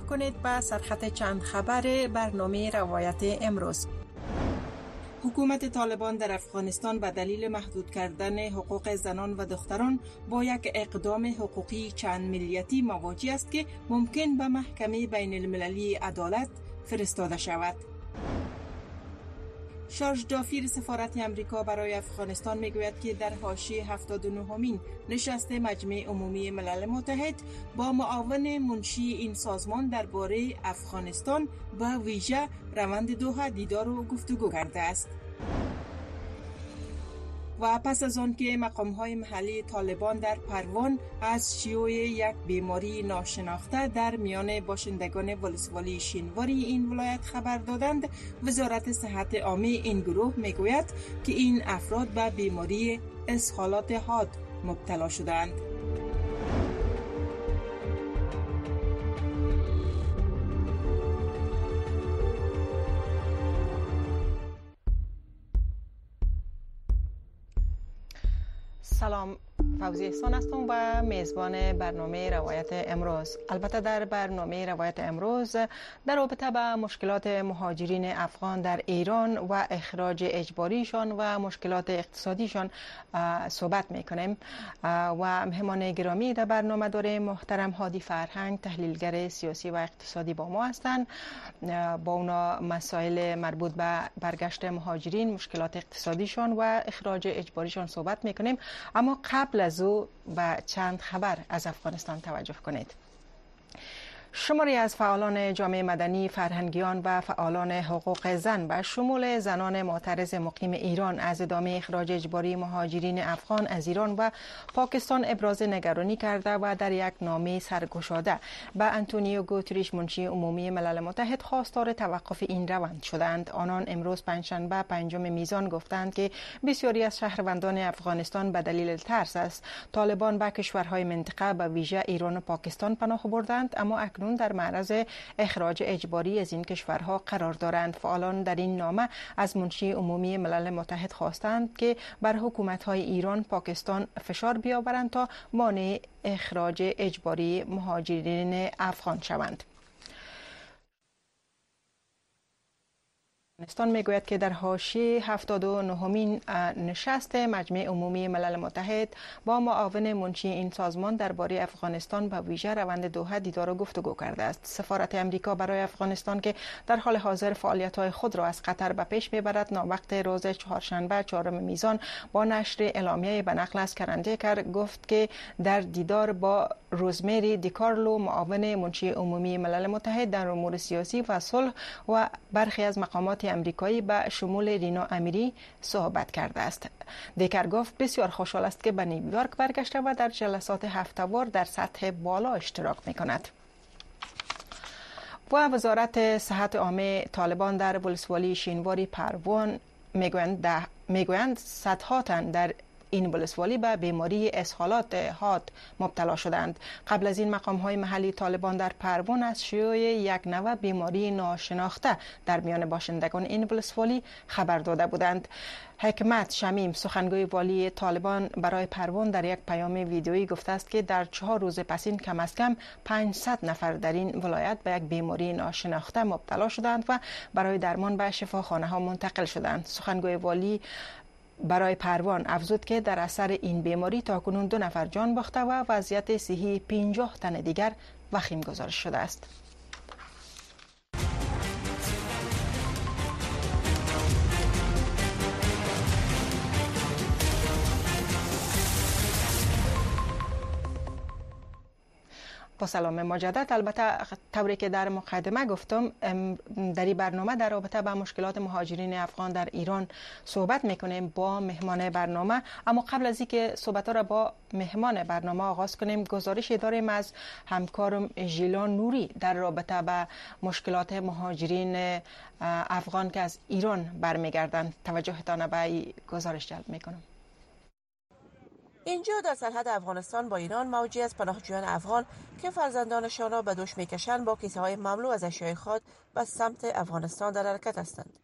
توجه کنید به سرخط چند خبر برنامه روایت امروز. حکومت طالبان در افغانستان به دلیل محدود کردن حقوق زنان و دختران با یک اقدام حقوقی چند ملیتی مواجه است که ممکن به محکمه بین المللی عدالت فرستاده شود. شارژ دافیر سفارت امریکا برای افغانستان میگوید که در حاشیه 79مین نشست مجمع عمومی ملل متحد با معاون منشی این سازمان درباره افغانستان به ویژه روند دوحه دیدار و گفتگو کرده است. و پس از آن که مقام‌های محلی طالبان در پروان از شیوع یک بیماری ناشناخته در میان باشندگان ولسوالی شینواری این ولایت خبر دادند، وزارت صحت عامه این گروه میگوید که این افراد به بیماری اسهالات حاد مبتلا شدند. سلام، فوزی احسان هستم و میزبان برنامه روایت امروز. البته در برنامه روایت امروز در رابطه با مشکلات مهاجرین افغان در ایران و اخراج اجباریشان و مشکلات اقتصادیشان صحبت میکنیم و مهمان گرامی در برنامه داریم محترم هادی فرهنگ، تحلیلگر سیاسی و اقتصادی با ما هستند. با اونا مسائل مربوط به برگشت مهاجرین، مشکلات اقتصادیشان و اخراج اجباریشان صحبت میکنیم. اما قبل از او به چند خبر از افغانستان توجه کنید. شماری از فعالان جامعه مدنی، فرهنگیان و فعالان حقوق زن به شمول زنان معترض مقیم ایران از ادامه اخراج اجباری مهاجرین افغان از ایران و پاکستان ابراز نگرانی کرده و در یک نامه سرگشاده به انتونیو گوتریش منشی عمومی ملل متحد خواستار توقف این روند شدند. آنان امروز پنجشنبه 5 میزان گفتند که بسیاری از شهروندان افغانستان به دلیل ترس از طالبان به کشورهای منطقه به ویژه ایران و پاکستان پناه بردند، اما اکنون در معرض اخراج اجباری از این کشورها قرار دارند. فعالان در این نامه از منشی عمومی ملل متحد خواستند که بر حکومت‌های ایران، پاکستان فشار بیاورند تا مانع اخراج اجباری مهاجرین افغان شوند. افغانستان میگوید که در حاشیه 79مین نشست مجمع عمومی ملل متحد با معاون منشی این سازمان درباره افغانستان به ویژه روند دوحه دیدار و گفتگو کرده است. سفارت امریکا برای افغانستان که در حال حاضر فعالیت‌های خود را از قطر به پیش میبرد، ناوقت روز چهارشنبه 4 میزان با نشر اعلامیه به نقل از کرندیکر گفت که در دیدار با روزمری دیکارلو، معاون منشی عمومی ملل متحد در امور سیاسی و صلح و برخی از مقامات امریکایی به شمول رینا امیری صحبت کرده است. دیکر گفت بسیار خوشحال است که به نیویورک برگشته و در جلسات هفته‌وار در سطح بالا اشتراک می‌کند. و وزارت صحت عامه طالبان در ولسوالی شینواری پروان میگویند صدها تن در این ولسوالی به بیماری اسهالات حاد مبتلا شدند. قبل از این مقام‌های محلی طالبان در پروان از شیوع یک نوع بیماری ناشناخته در میان باشندگان این ولسوالی خبر داده بودند. حکمت شمیم، سخنگوی والی طالبان برای پروان، در یک پیام ویدیویی گفته است که در 4 روز پسین کم از کم 500 نفر در این ولایت به یک بیماری ناشناخته مبتلا شدند و برای درمان به شفاخانه‌ها منتقل شدند. سخنگوی والی برای پروان افزود که در اثر این بیماری تاکنون 2 نفر جان باخته و وضعیت صحی 50 تن دیگر وخیم گزارش شده است. با سلام مجدد. البته طوری که در مقدمه گفتم، در این برنامه در رابطه با مشکلات مهاجرین افغان در ایران صحبت میکنیم با مهمان برنامه. اما قبل از اینکه صحبت را با مهمان برنامه آغاز کنیم، گزارشی داریم از همکارم ژیلان نوری در رابطه با مشکلات مهاجرین افغان که از ایران برمیگردند. توجهتان به این گزارش جلب میکنم. اینجا در سرحد افغانستان با ایران موجی از پناهجویان افغان که فرزندانشان را به دوش میکشند با کیسه های مملو از اشیاء خود به سمت افغانستان در حرکت هستند.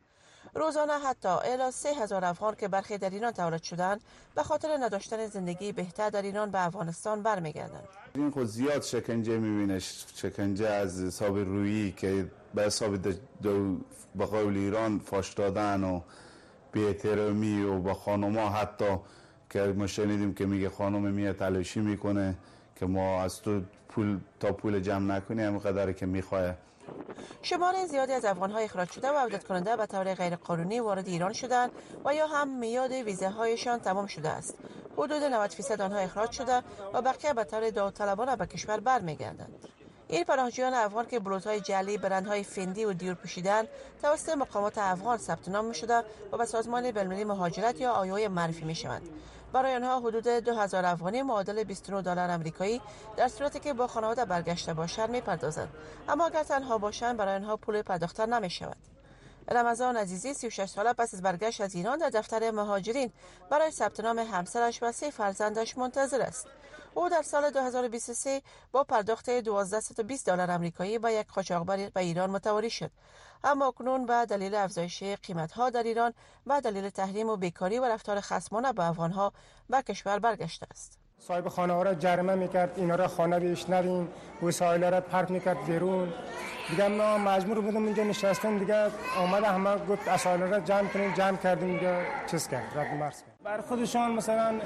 روزانه حتی الی 3000 افغان که برخی در ایران تولد شدند به خاطر نداشتن زندگی بهتر در ایران به افغانستان برمیگردند. این خود زیاد شکنجه میبینه، شکنجه از حساب رویی که به حساب به قول ایران فاش دادن و بی‌احترامی و با خانوما حتی که ما شنیدیم که میگه خانم میاد تلاشی میکنه که ما از تو پول جمع نکنی همینقدر که میخواه. شمار زیادی از افغان‌های اخراج شده و عودت کننده به طور غیر قانونی وارد ایران شدند و یا هم میاد ویزاهایشان تمام شده است. حدود 90% آنها اخراج شده و بقیه به طور داوطلبانه به کشور برمیگردند. این پناهجویان افغان که بلوزهای جعلی، برندهای فندی و دیور پوشیدند توسط مقامات افغان ثبت نام می‌شده و به سازمان بین‌المللی مهاجرت یا آی‌او معرفی می‌شوند. برای آنها حدود 2000 افغانی معادل $29 آمریکایی در صورتی که با خانواده برگشته باشند می‌پردازند، اما اگر تنها باشند برای آنها پول پرداخته نمی‌شود. رمضان عزیزی 36 ساله پس از برگشت از ایران در دفتر مهاجرین برای ثبت نام همسرش و 3 فرزندش منتظر است. او در سال 2023 با پرداخت $1220 آمریکایی با یک قاچاقبر به ایران متواری شد، اما اکنون به دلیل افزایش قیمت‌ها در ایران و دلیل تحریم و بیکاری و رفتار خصمانه به افغان‌ها به کشور برگشته است. صاحب خانه ها را جریمه میکرد، اینا را خانه بیش ندیم، وسایل را پرت میکرد بیرون. دیگه ما مجبور بودم اینجا نشستم، دیگه آمد همه گفت وسایل را جمع کنیم، جمع کردیم دیگه چیز کرد، رد مرز کرد. بر خودشان مثلا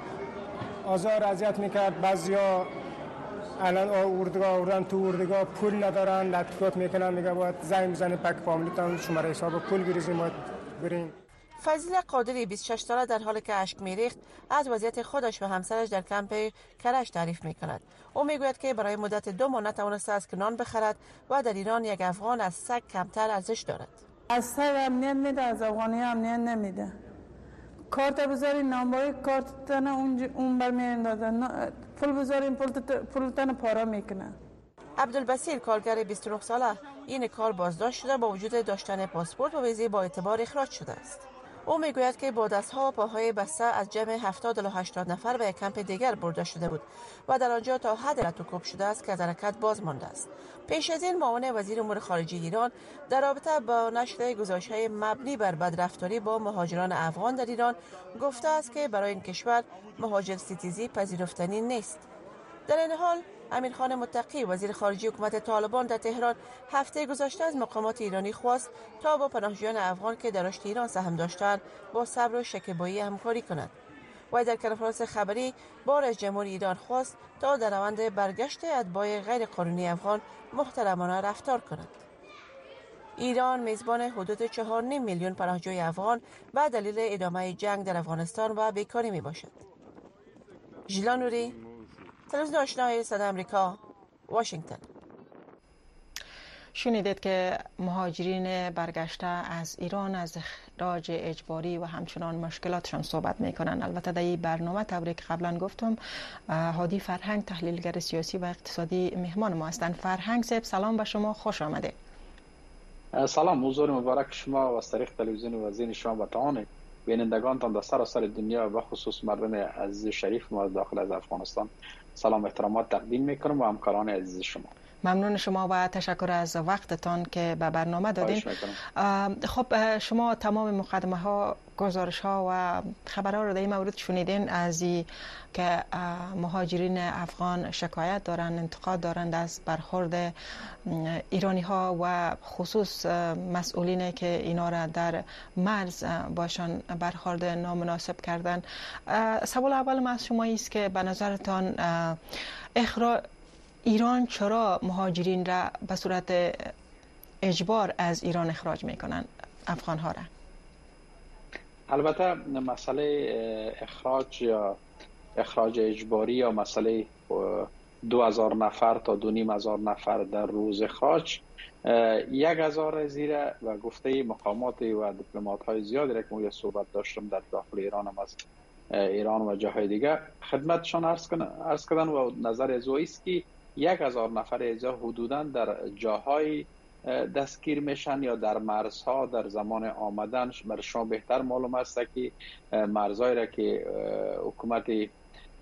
آزار اذیت میکرد. بعضیا الان اردوگاه آوردن، تو اردوگاه پول ندارن، لطفات میکنن، میگه باید زنگ بزنید پک فامیلیتان شماره حساب پول بریزیم باید بریم. فضیل قادری 26 ساله در حالی که اشک میریخت از وضعیت خودش و همسرش در کمپ کرج تعریف میکند. او میگوید که برای مدت 2 ماه نتوانسته است که نان بخرد و در ایران یک افغان از سگ کمتر ارزش دارد. از سگ امنیت میده، از افغانی امنیت نمیده. کارت بذاری نامبای کارت تنه اون بر میاندازن، پول بذاریم پول تنه پارا میکنه. عبدالبصیر کارگر 29 ساله این کار بازداشت شده با وجود داشتن پاسپورت و ویزه با اعتبار اخراج شده است. او میگوید که با دستها و پاهای بسته از جمع 70 الی 80 نفر به یک کمپ دیگر برده شده بود و در آنجا تا حد رتوکوب شده است که از حرکت باز مانده است. پیش از این معاون وزیر امور خارجه ایران در رابطه با نشر گزارش‌های مبنی بر بدرفتاری با مهاجران افغان در ایران گفته است که برای این کشور مهاجر ستیزی پذیرفتنی نیست. در این حال امیرخان متقی وزیر خارجه حکومت طالبان در تهران هفته گذشته از مقامات ایرانی خواست تا با پناهجویان افغان که در رشد ایران سهم داشتند با صبر و شکیبایی همکاری کنند. و در کنفرانس خبری با رئیس جمهور ایران خواست تا در روند برگشت اتباع غیر قانونی افغان محترمانه رفتار کنند. ایران میزبان حدود 4.5 میلیون پناهجوی افغان و دلیل ادامه جنگ در افغانستان و بیکاری می باشد. ژیلا نوری، تلویزیون آشنای صدای آمریکا، واشنگتن. شنیدید که مهاجرین برگشته از ایران از اخراج اجباری و همچنان مشکلاتشان صحبت میکنن. البته در این برنامه طوری که قبلا گفتم هادی فرهنگ تحلیلگر سیاسی و اقتصادی مهمان ما هستند. فرهنگ صاحب سلام به شما، خوش آمده. سلام، حضور مبارک شما و از طریق تلویزیون وزین شما و تمام بینندگانتان در سراسر دنیا و خصوص مردم عزیز شریف ما داخل از افغانستان سلام و احترامات تقدیم میکنم و همکاران عزیز شما. ممنون شما و تشکر از وقتتان که به برنامه دادین. خب شما تمام مقدمه ها، گزارش ها و خبرها رو در این مورد شنیدین از که مهاجرین افغان شکایت دارن، انتقاد دارند از برخورد ایرانی ها و خصوص مسئولینی که اینا را در مرز باشان برخورد نامناسب کردن. سوال اول از شما است که به نظرتان ایران چرا مهاجرین را به صورت اجبار از ایران اخراج میکنن، افغان ها را؟ البته مسئله اخراج اجباری یا مسئله 2000 نفر تا 2500 نفر در روز اخراج 1000 زیره و گفته مقامات و دیپلمات های زیادی را که ما صحبت داشتم در داخل ایران هم از ایران و جاهای دیگه خدمتشان عرض کردن و نظر از است که 1000 نفر ایزا حدوداً در جاهای دستگیر میشن یا در مرزها در زمان آمدن. برای شما بهتر معلوم است که مرزهایی را که حکومت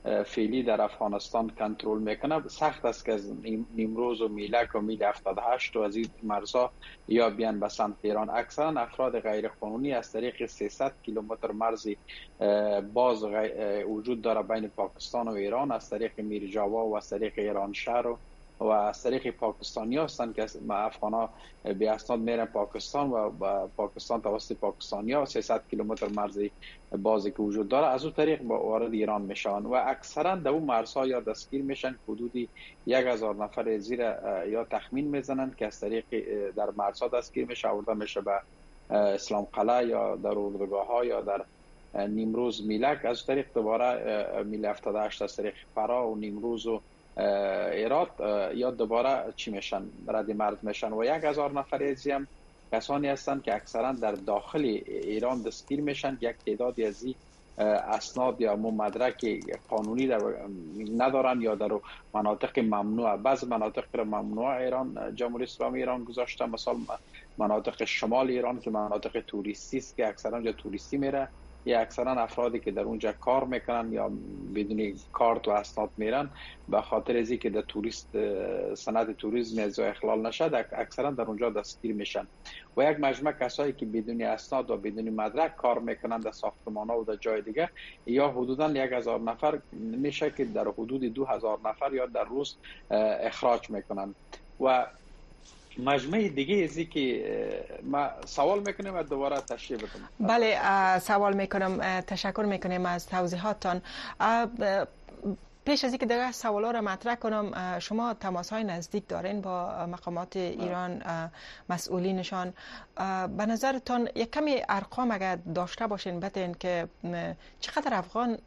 فعلی در افغانستان کنترل میکنه. سخت است که از نیمروز و میلک و میل 78 و از این مرزها یا بیان به سمت ایران. اکثرا افراد غیر قانونی از طریق 300 کیلومتر مرزی باز وجود داره بین پاکستان و ایران، از طریق میرجاوا و از طریق ایران شهر و از طریق پاکستانی هستند که افغان ها به اسناد میرن پاکستان و پاکستان توسط پاکستانی ها 300 کیلومتر مرزی بازی که وجود داره از اون طریق وارد ایران میشن و اکثرا در اون مرزها یا دستگیر میشن. حدودی 1000 نفر زیر یا تخمین میزنن که از طریق در مرزها دستگیر میشه، آورده میشه به اسلام قلعه یا در اردوگاه ها یا در نیمروز میلک، از طریق دوباره میل 78 از طریق فرا و نیمروز و ایراد یا دوباره چی میشن رد مرز میشن و 1000 نفر ازی هم کسانی هستند که اکثرا در داخل ایران دستگیر میشن. یک تعدادی از اسناد یا مدرک قانونی ندارن یا در مناطق ممنوع، بعض مناطق را ممنوع ایران جمهوری اسلامی ایران گذاشته، مثلا مناطق شمال ایران که مناطق توریستی است که اکثرا جا توریستی میره یا اکثرا افرادی که در اونجا کار میکنن یا بدون کارت و اسناد میرن به خاطر از اینکه در توریست صنعت توریسم از اخلال نشد اکثرا در اونجا دستگیر میشن و یک مجموعه کسایی که بدون اسناد و بدون مدرک کار میکنن در ساختمان‌ها و در جای دیگه یا حدوداً 1000 نفر میشه که در حدود 2000 نفر یا در روز اخراج میکنن. و مجموعه دیگه ازی که ما سوال میکنیم و دوباره تشریح بکنم. بله سوال میکنم، تشکر میکنیم از توضیحاتتان. پیش از اینکه دیگه سوالا را مطرح کنم، شما تماس های نزدیک دارین با مقامات ایران، مسئولینشان؟ به نظرتان یک کمی ارقام اگر داشته باشین بدین که چقدر افغان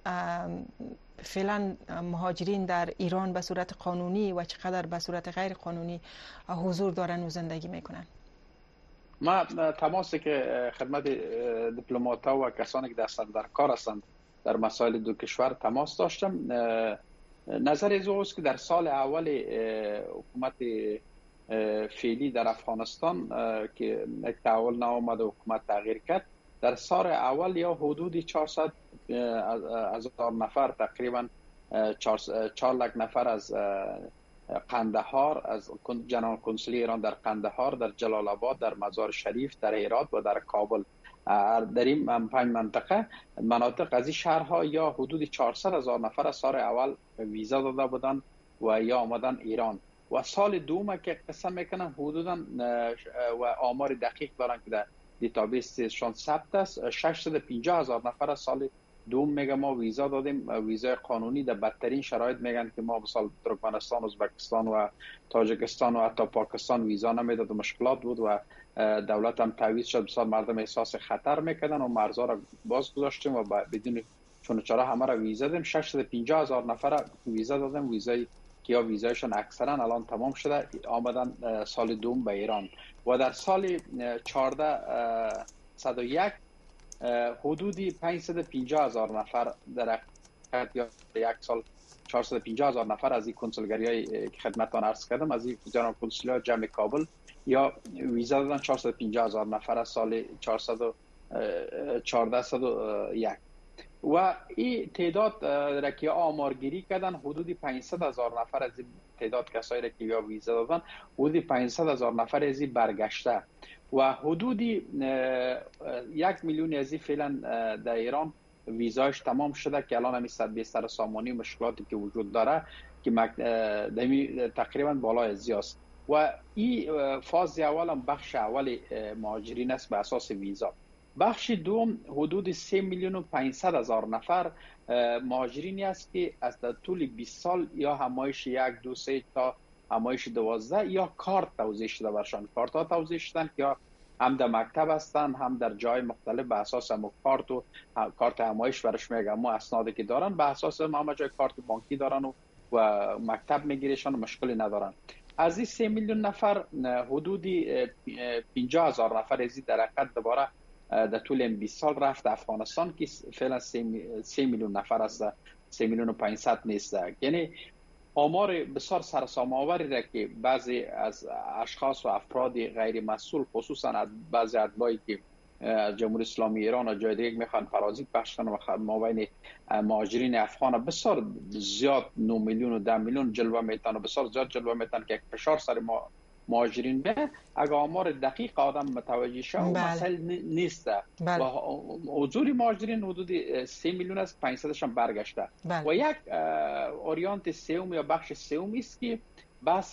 فعلا مهاجرین در ایران به صورت قانونی و چقدر به صورت غیر قانونی حضور دارن و زندگی میکنن؟ ما تماسی که خدمت دیپلمات‌ها و کسانی که در کار هستند در مسائل دو کشور تماس داشتم. نظر از اوست که در سال اول حکومت فعلی در افغانستان که یک تحول نامد و حکومت تغییر کرد، در سال اول یا حدود 400 هزار نفر تقریبا 4 لک نفر از قندهار، از جنان کنسولی ایران در قندهار، در جلال آباد، در مزار شریف، در هرات و در کابل، در این 5 مناطق از این شهرها یا حدود 400 هزار نفر از سال اول ویزا داده بودن و یا آمدن ایران. و سال دوم که قسم میکنن حدودا و آمار دقیق دارن که در دیتابیسشان ثبت است، 650 هزار نفر از سال دوم میگه ما ویزا دادیم، ویزای قانونی. در بدترین شرایط میگن که ما مثلا ترکمنستان، ازبکستان و تاجیکستان و حتی پاکستان ویزا نمیداد و مشکلات بود و دولت هم تعویض شد، بسیار مردم احساس خطر میکردن و مرزها را باز گذاشتیم و بدون چون چرا همه را ویزا دادیم. 650 هزار نفر ویزا دادیم، ویزای که یا ویزایشون اکثرا الان تمام شده، آمدن سال دوم به ایران. و در سال 1401 حدودی 550 هزار نفر در یا یک سال 450 هزار نفر از این کنسولگری های که خدمتتان عرض کردم، از این جناب کنسولیا جمع کابل یا ویزا دادن 450 هزار نفر از سال 1401 و این تعداد را که آمارگیری کردن حدودی 500 هزار نفر از این تعداد کسایی را که یا ویزا دادن حدودی 500 هزار نفر از این برگشته و حدودی 1 میلیون از این فعلا در ایران ویزایش تمام شده که الان همی بستر سامانی مشکلاتی که وجود داره که تقریبا بالای زیاست. و این فاز اول هم بخش اول مهاجرین است به اساس ویزا. بخش دوم حدود 3 میلیون و 500 هزار نفر مهاجرینی است که از طول 20 سال یا همایش 1 2 3 تا همایش 12 یا کارت توزیع شده برشان. کارت ها توزیع شدن که هم در مکتب هستن هم در جای مختلف به اساس هم کارت و کارت همایش برش میگم ما اسنادی که دارن به اساس هم جای کارت بانکی دارن و مکتب میگیرشان و مشکلی ندارن. از این 3 میلیون نفر حدودی 50 هزار نفر از این در حقیقت دوباره در طول این 20 سال رفت افغانستان که فعلا 3 میلیون نفر است، 3 میلیون و 500 نیست. یعنی آمار بسیار سرسام آوری را که بعضی از اشخاص و افراد غیر مسئول خصوصا بعضی اتباعی که جمهوری اسلامی ایران و جای دیگه میخوان پرازیت پخش کنن و ما بین مهاجرین افغان بسیار زیاد 9 میلیون و 10 میلیون جلوه میتن و بسیار زیاد جلوه میتن که فشار سر مهاجرین به اگه آمار دقیق آدم متوجه شه مسئله نیست و حضور مهاجرین حدود 3 میلیون از 500 هم برگشته و یک اوریانت سوم یا بخش سوم است که بحث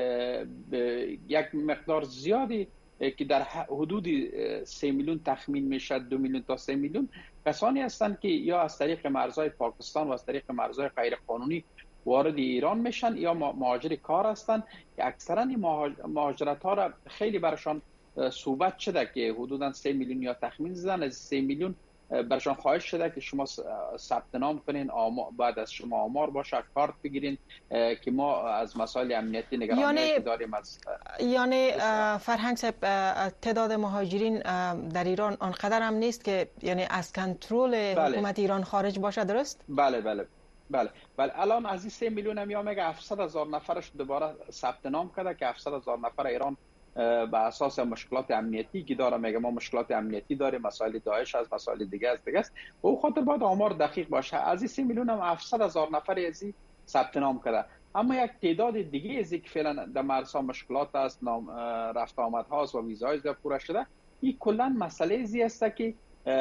یک مقدار زیادی که در حدود 3 میلیون تخمین میشه 2 میلیون تا 3 میلیون کسانی هستند که یا از طریق مرزهای پاکستان و از طریق مرزهای غیر قانونی وارد ایران میشن یا مهاجر کار هستند که اکثرا مهاجرت ها را خیلی برشان صحبت شده که حدودا 3 میلیون یا تخمین زدن از 3 میلیون برشان خواهش شده که شما ثبت نام کنین بعد از شما آمار باشه کارت بگیرین که ما از مسائل امنیتی نگرانی داریم یعنی فرهنگ صاحب تعداد مهاجرین در ایران آنقدر هم نیست که یعنی از کنترل حکومت ایران خارج باشه درست؟ بله الان از این 3 میلیون هم یا میگه 700,000 نفرش دوباره ثبت نام کرده که 700,000 نفر ایران به اساس مشکلات امنیتی که داره میگه ما مشکلات امنیتی داریم مسائل داعش از مسائل دیگه است و او خاطر باید آمار دقیق باشه از این 3 میلیون هم 700,000 نفر از ثبت نام کرده اما یک تعداد دیگه از که فعلا در مرزها مشکلات است رفت آمد هاست و ویزای پوره شده این کلا مسئله است که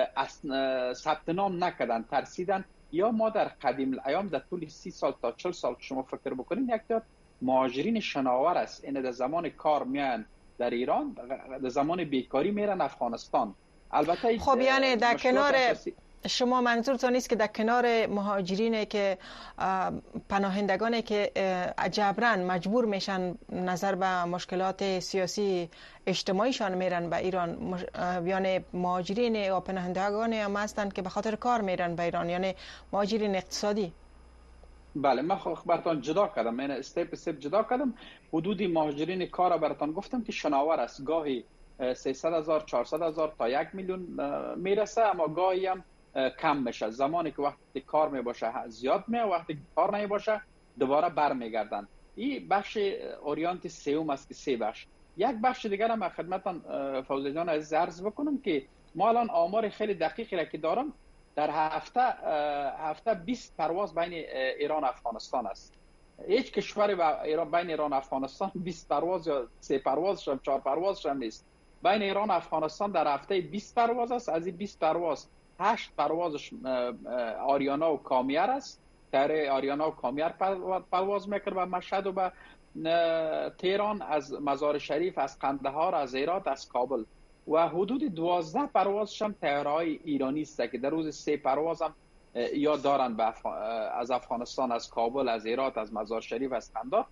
ثبت نام نکردن ترسیدن یا ما در قدیم الایام در طول 30 سال تا 40 سال شما فکر بکنید یک تا مهاجرین شناور است این در زمان کار میان در ایران در زمان بیکاری میرن افغانستان البته خب یعنی در کنار شما منظورتون نیست که در کنار مهاجرینه که پناهندگانی که جبران مجبور میشن نظر به مشکلات سیاسی اجتماعیشان میرن به ایران یعنی مهاجرین و پناهندگانی هم هستند که به خاطر کار میرن به ایران یعنی مهاجرین اقتصادی بله من براتون جدا کردم من استپ جدا کردم حدود مهاجرین کار براتون گفتم که شناور است گاهی 300,000 400,000 تا 1 میلیون میرسه اما گاهی هم کم میشه زمانی که وقتی کار میباشه زیاد میه وقتی کار نمیباشه دوباره برمیگردن این بخش اوریانت سوم است که 3 بخش یک بخش دیگر هم خدمتتان فوزی جان عزیز عرض بکنم که ما الان آمار خیلی دقیقی را که دارم در هفته 20 پرواز بین ایران و افغانستان است هیچ کشوری بین ایران و افغانستان 20 پرواز یا 3 پرواز 4 پرواز هم نیست بین ایران و افغانستان در هفته 20 پرواز است از این 20 پرواز 8 پروازش آریانا و کامیر است در آریانا و کامیر پرواز میکرد به مشهد و به تهران از مزار شریف از قندهار از هرات از کابل و حدود 12 پروازش هم طیاره‌های ایرانی است که در روز 3 پرواز هم یا دارن از افغانستان از کابل از هرات از مزار شریف از قندهار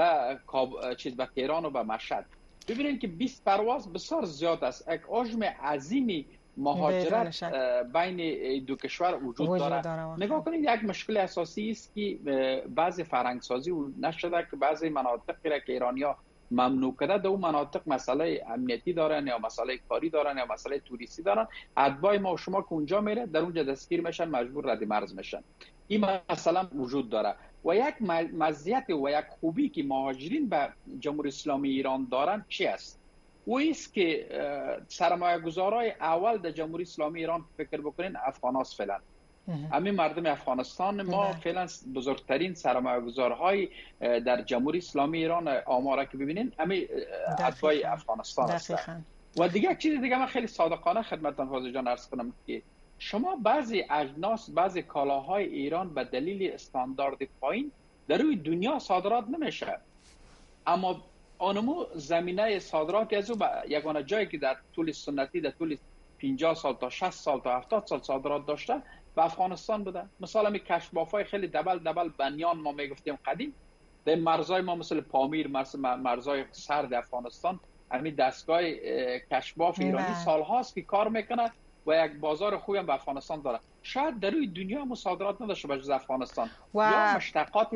به تهران و به مشهد ببینید که 20 پرواز بسیار زیاد است یک حجم عظیمی مهاجرت بین دو کشور وجود داره نگاه کنید یک مشکل اساسی است که بعضی فرهنگسازی نشده که بعضی مناطقی را که ایرانی‌ها ممنوع کرده در اون مناطق مسئله امنیتی دارن یا مسئله کاری دارن یا مسئله توریستی دارن اتباع ما و شما که اونجا میره در اونجا دستگیر میشن مجبور رد مرز میشن این مثلا وجود داره و یک مزیت و یک خوبی که مهاجرین به جمهوری اسلامی ایران دارن چی است و ایست که سرمایه گذارای اول در جمهوری اسلامی ایران فکر بکنین افغاناست فعلا همین مردم افغانستان ما فعلا بزرگترین سرمایه گذارهای در جمهوری اسلامی ایران آماره که ببینین همین اتباع افغانستان هستند و دیگه چیز دیگه من خیلی صادقانه خدمتتون فاضل جان عرض کنم که شما بعضی اجناس بعضی کالاهای ایران به دلیل استاندارد پایین در روی دنیا صادرات نمیشه اما آنمو زمینه صادرات از او به یگانه جایی که در طول سنتی در طول 50 سال تا 60 سال تا 70 سال صادرات داشته به افغانستان بوده مثلا می کشبافای خیلی دبل بنیان ما میگفتیم قدیم در مرزای ما مثل پامیر مرزای سرد افغانستان همین دستگاه کشباف ایرانی سالهاست که کار میکنه و یک بازار خوبی هم به افغانستان داره شاید در روی دنیا مصادرات نداشته به جز افغانستان یا مشتقات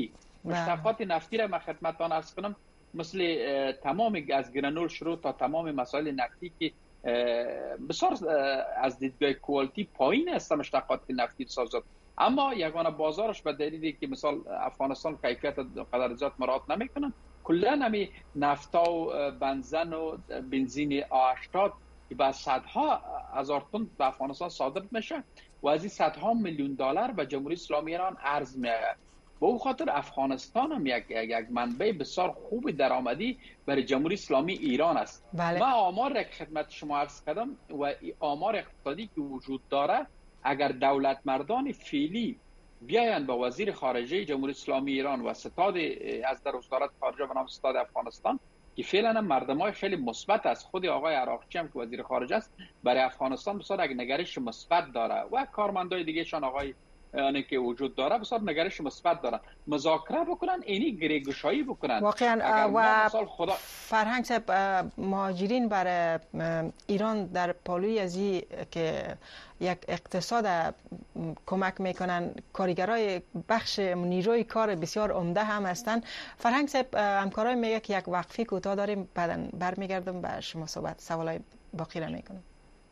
نفتی را من خدمتتان عرض کنم مثل تمام از گرانول شروع تا تمام مسائل نفتی که بسیار از دیدگاه کوالیتی پایین است مشتقات نفتی سازد اما یگانه بازارش به دلیلی که مثال افغانستان کیفیت قدر زیاد مراعات نمیکنن کلا همین نفتا و بنزین و بنزین A80 که با صدها هزار تن به افغانستان صادر میشه و از این صدها میلیون دلار به جمهوری اسلامی ایران ارز میآید. به او خاطر افغانستان هم یک منبع بسیار خوب درآمدی برای جمهوری اسلامی ایران است. بله. من آمار را خدمت شما عرض کردم و آمار اقتصادی که وجود داره، اگر دولت مردان فعلی بیاین با وزیر خارجه جمهوری اسلامی ایران و ستاد از در وزارت خارجه به نام ستاد افغانستان که فعلا مردمای خیلی مثبت است، خود آقای عراقچی هم که وزیر خارجه است برای افغانستان بسیار یک نگرش مثبت داره و کارمندای دیگه شان آقای که وجود داره بسیار نگرش مثبت دارن، مذاکره بکنن، اینی گریگشایی بکنن واقعا. و فرهنگ صاحب، مهاجرین برای ایران در پالوی ازی که یک اقتصاد کمک میکنن، کارگرای بخش نیروی کار بسیار عمده هم هستن. فرهنگ صاحب، همکارای میگه که یک وقفی کوتاه داریم، بعداً برمیگردم به شما صحبت سوالای باقی را میکنم.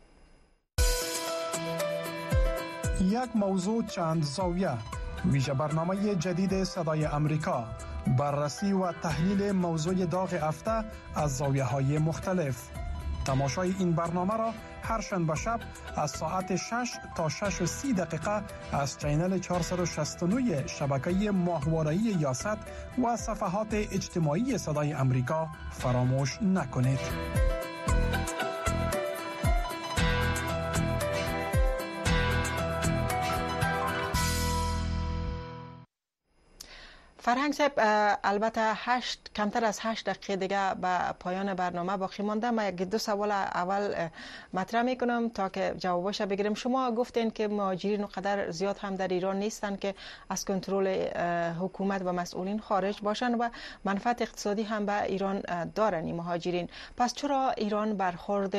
یک موضوع چند زاویه، ویژه برنامه جدید صدای امریکا، بررسی و تحلیل موضوع داغ هفته از زاویه های مختلف. تماشای این برنامه را هر شنبه شب از ساعت 6 تا 6:30 از چینل 469 شبکه ماهواره‌ای یاست و صفحات اجتماعی صدای امریکا فراموش نکنید. فرهنگ صاحب، البته کمتر از 8 دقیقه دیگه به پایان برنامه باقی مانده. من یک دو سوال اول مطرح میکنم تا که جوابش بگیریم. شما گفتین که مهاجرین قدر زیاد هم در ایران نیستن که از کنترل حکومت و مسئولین خارج باشن و منفعت اقتصادی هم به ایران دارن این مهاجرین. پس چرا ایران برخورد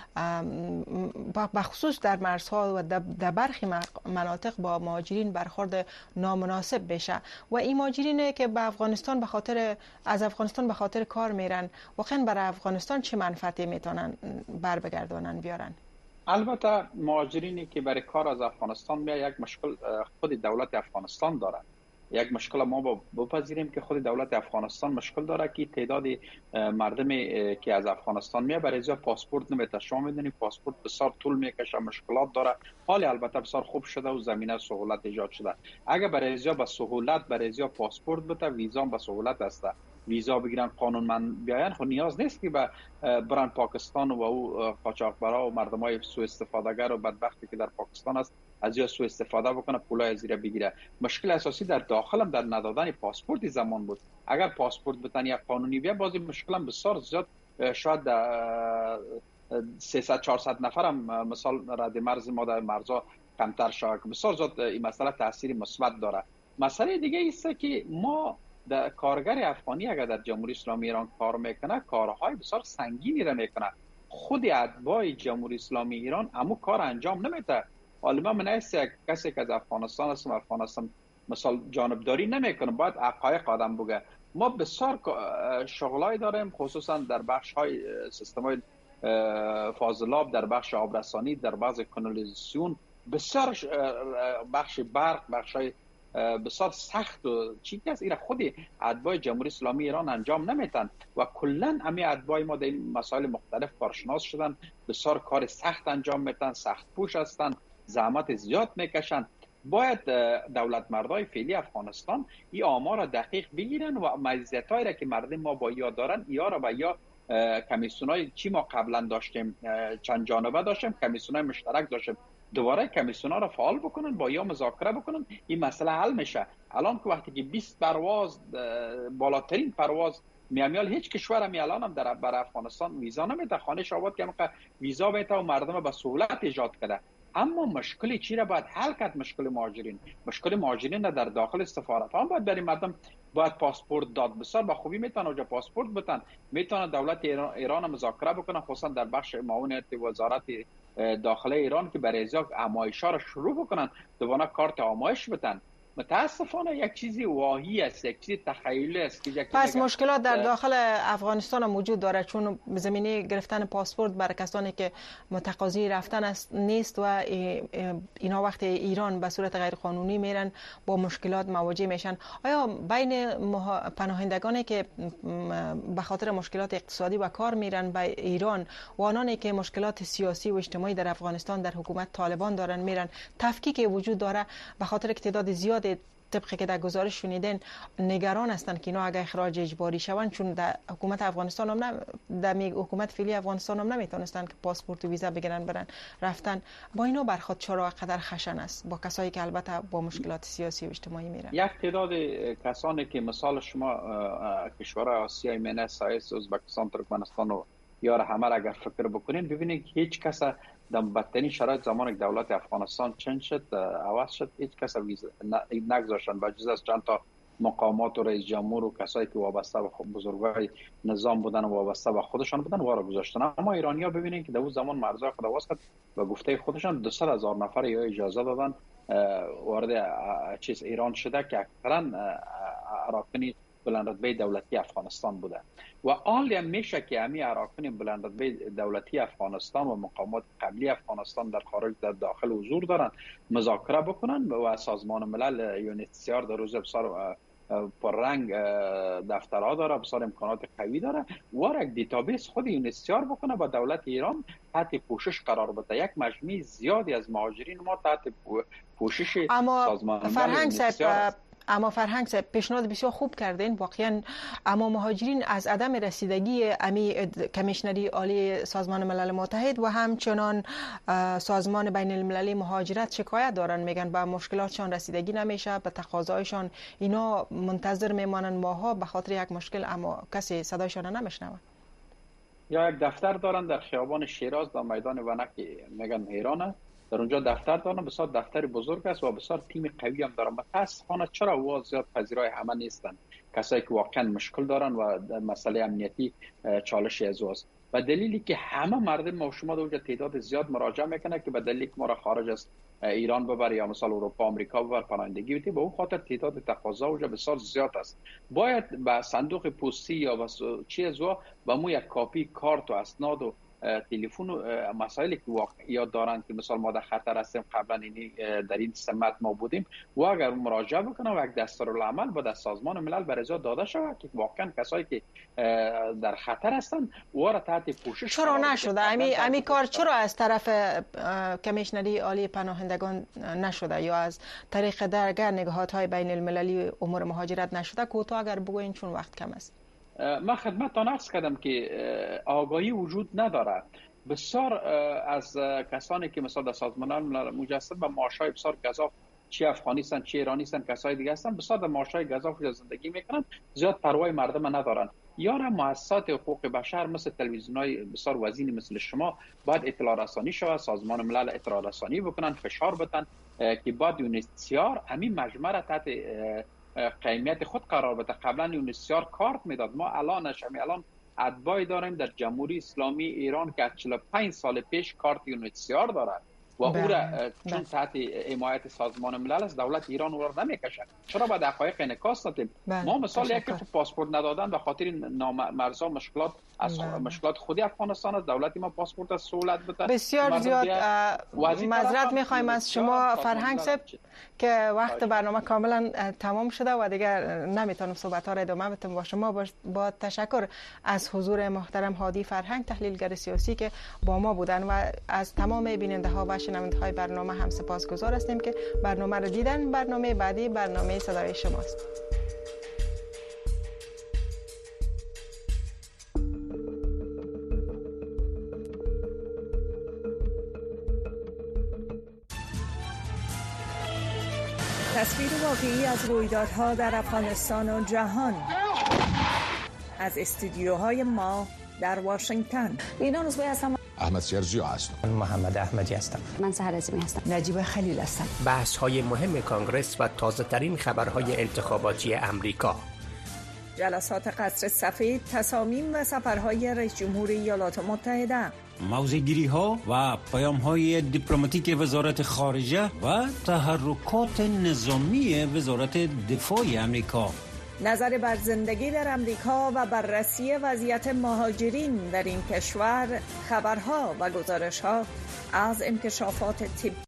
بخصوص در مرزها و در برخی مناطق با مهاجرین برخورد نامناسب بشه و این مهاجرین که به افغانستان از افغانستان به خاطر کار میرن، واقعا برای افغانستان چه منفعتی میتونن بر بگردونن بیارن؟ البته مهاجرینی که برای کار از افغانستان میاد، یک مشکل خود دولت افغانستان داره. یک مشکل ما بپذیریم که خود دولت افغانستان مشکل داره که تعداد مردمی که از افغانستان میاد برای ازیا پاسپورت نمیده. شما میدونید پاسپورت بسیار طول میکشه، مشکلات داره. حالی البته بسیار خوب شده و زمینه سهولت ایجاد شده. اگر برای ازیا به سهولت برای ازیا پاسپورت بده، ویزا به سهولت است، ویزا بگیرن قانونمند بیاین، خب نیاز نیست که برن پاکستان و او قاچاقبرا و مردمای سوء استفادهگر و بدبختی که در پاکستان است از یا سوء استفاده بکنه، پولای از زیر بگیره. مشکل اساسی در داخلم در ندادن پاسپورت زمان بود. اگر پاسپورت بتن یک قانونی بیا، بازی مشکلم بسیار زیاد، شاید 300-400 نفرم مثال رد مرز ما در مرزا کمتر شود. بسیار زیاد این مسئله تاثیر مثبت داره. مسئله دیگه است که ما در کارگر افغانی اگر در جمهوری اسلامی ایران کار میکنه، کارهای بسیار سنگینی را میکنه. خود اتباع جمهوری اسلامی ایران امو کار انجام نمیده. حالا من نیست کسی که از افغانستان است، افغانستان مثلا جانبداری نمیکنه، باید حقایق آدم بگه. ما بسیار شغلای داریم، خصوصا در بخش های سیستم های فاضلاب، در بخش آبرسانی، در بخش کانالیزاسیون، بسیار بخش برق، بخش های بسیار سخت و چیزی است. این خود اتباع جمهوری اسلامی ایران انجام نمیتن و کلا همه اتباع ما در این مسائل مختلف کارشناس شدن، بسیار کار سخت انجام میتن، سخت پوش هستن، زحمت زیاد میکشن. باید دولت مردای فعلی افغانستان این آمار را دقیق بگیرن و مزیتایی را که مردم ما با یا دارن یا را با یا کمیسیونای چی ما قبلا داشتیم، چند جانبه داشتیم، کمیسیونای مشترک داشتیم، دوباره کمیسیونا را فعال بکنن، با یا مذاکره بکنن، این مسئله حل میشه. الان که وقتی که 20 پرواز بالاترین پرواز میامیال، هیچ کشور هم الان هم برای افغانستان ویزا نمیده. خانش آباد که ویزا میده و مردم به سهولت ایجاد کرده. اما مشکلی چی را باید حل کرد؟ مشکل مهاجرین در داخل سفارت ها باید برای مردم باید پاسپورت داد. بسیار با خوبی میتونه اونجا پاسپورت بتن، میتونه دولت ایران مذاکره بکنه، خصوصا در بخش معاونت وزارت داخله ایران که برای ازیا آمایش‌ها را شروع بکنن، دوباره کارت آمایش بتن. متاسفانه یک چیزی واهی است، یک چیز تخیلی است که پس مشکلات در داخل افغانستان موجود داره، چون زمینه گرفتن پاسپورت برای کسانی که متقاضی رفتن است نیست و اینا وقت ایران به صورت غیر قانونی میرن با مشکلات مواجه میشن. آیا بین پناهندگانی که به خاطر مشکلات اقتصادی و کار میرن به ایران و آنانی که مشکلات سیاسی و اجتماعی در افغانستان در حکومت طالبان دارن میرن تفکیک وجود داره؟ به خاطر که تعداد زیاد طبقی که در گزارش شنیدین نگران هستند که اینا اگه اخراج اجباری شوند، چون در حکومت افغانستان هم در حکومت فعلی افغانستان هم نمیتونستن که پاسپورت و ویزا بگیرن برن رفتن. با اینا برخورد چرا قدر خشن است با کسایی که البته با مشکلات سیاسی و اجتماعی میرن؟ یک تعداد کسانی که مثال شما کشور آسیای میانه سایس، ازبکستان، ترکمنستان و یا همه را اگر فکر بکنین ببینید که هیچ کس در بدترین شرایط زمانی که دولت افغانستان چنج شد عوض شد هیچ کس ویزا نگذاشتن به جز از چند تا مقامات و رئیس جمهور و کسایی که وابسته به بزرگای نظام بودن و وابسته به خودشان بودن وارا گذاشتن. اما ایرانی‌ها ببینید که در اون زمان مرزهای خود باز کرد و گفته خودشان 200,000 نفر یا اجازه دادن وارد ایران شده که اکثرا اراکین بلندرتبه دولتی افغانستان بوده و حال هم میشه که همین اراکین بلندرتبه دولتی افغانستان و مقامات قبلی افغانستان در خارج در داخل حضور دارن مذاکره بکنن و سازمان ملل یونیسیار در روز بسیار پررنگ دفترها داره، بسیار امکانات قوی داره و یک دیتابیس خود یونیسیار بکنه با دولت ایران تحت پوشش قرار بده. یک مجموعه زیادی از مهاجرین ما تحت پوشش سازمان ملل یونیسیار. اما فرهنگ صاحب پیشنهاد بسیار خوب کردین واقعا، اما مهاجرین از عدم رسیدگی کمیشنری عالی سازمان ملل متحد و همچنان سازمان بین المللی مهاجرت شکایت دارن، میگن با مشکلاتشان رسیدگی نمیشه، به تقاضایشان اینا منتظر میمانن ماها به خاطر یک مشکل، اما کسی صدایشان نمیشنوه. یا یک دفتر دارن در خیابان شیراز در میدان ونک میگن هیرانه، در اونجا دفتر دارن، بسیار دفتر بزرگ است و بسیار تیم قوی هم دارن. متاسفانه چرا او زیاد پذیرای همه نیستن کسایی که واقعا مشکل دارن و مسئله امنیتی چالشی از اوست و دلیلی که همه مردم ما شما در اونجا تعداد زیاد مراجعه میکنه که به دلیلی که ما را خارج از ایران ببر یا مثلا اروپا آمریکا ببر پناهندگی بده، به اون خاطر تعداد تقاضا اونجا بسیار زیاد است. باید به صندوق پستی یا به چیز و مو یک کاپی کارت و اسناد و تلفن و مسائلی که واقعیات دارند که مثلا ما در خطر هستیم قبلا در این سمت ما بودیم و اگر مراجعه بکنه و یک دستورالعمل با سازمان ملل بر اجرا داده شود که واقعا کسایی که در خطر هستند و را تحت پوشش چرا نشده امی کار چرا از طرف کمیشنری عالی پناهندگان نشده یا از طریق درگاه نگاهات بین المللی امور مهاجرت نشده؟ کوتاه اگر بگوین چون وقت کم است. من خدمتتان عرض کردم که آگاهی وجود نداره. بسیار از کسانی که مثلا در سازمان ملل مجسد به معاشهای بسیار گزاف، چی افغانی هستند چی ایرانی هستند کسای دیگه هستند، بسیار در معاشهای گزاف زندگی میکنن، زیاد پروای مردم ندارن. یارا مؤسسات حقوق بشر مثل تلویزیونای بسیار وزینی مثل شما باید اطلاع رسانی شود، سازمان ملل اطلاع رسانی بکنن، فشار بدن که بعد یونیسیار همین مجمع را تحت قیمیت خود قرار بده. قبلا یونیسیار کارت میداد، ما الان اتباعی داریم در جمهوری اسلامی ایران که 45 سال پیش کارت یونیسیار داره و او را چون تحت حمایت سازمان ملل است دولت ایران او را نمیکشه. چرا باید حقایق انعکاس ندیم؟ ما مثال یک پاسپورت ندادن به خاطر نامرزا مشکلات از مشکلات خودی افغانستان است، دولت ما پاسپورت از سهولت بده. بسیار زیاد معذرت میخوایم از شما فرهنگ صاحب که وقت برنامه کاملا تمام شده و دیگر نمیتونم صحبت ها را ادامه بدم. با شما با تشکر از حضور محترم هادی فرهنگ تحلیلگر سیاسی که با ما بودن و از تمام بیننده ها و شنونده های برنامه هم سپاسگزار هستیم که برنامه را دیدن. برنامه بعدی برنامه صدای شماست. تصویر واقعی از رویدادها در افغانستان و جهان از استودیوهای ما در واشنگتن. اینا روزبه هستم. احمد سیرجی هستم. محمد احمدی هستم. من سحر عظیمی هستم. نجیب خلیل هستم. بحث‌های مهم کانگرس و تازه‌ترین خبرهای انتخاباتی امریکا. جلسات قصر سفید، تصامیم و سفرهای رئیس جمهور ایالات متحده. موضع‌گیری ها و پیام های دیپلماتیک وزارت خارجه و تحرکات نظامی وزارت دفاع امریکا. نظر بر زندگی در امریکا و بررسی وضعیت مهاجرین در این کشور، خبرها و گزارش‌ها از انکشافات طبی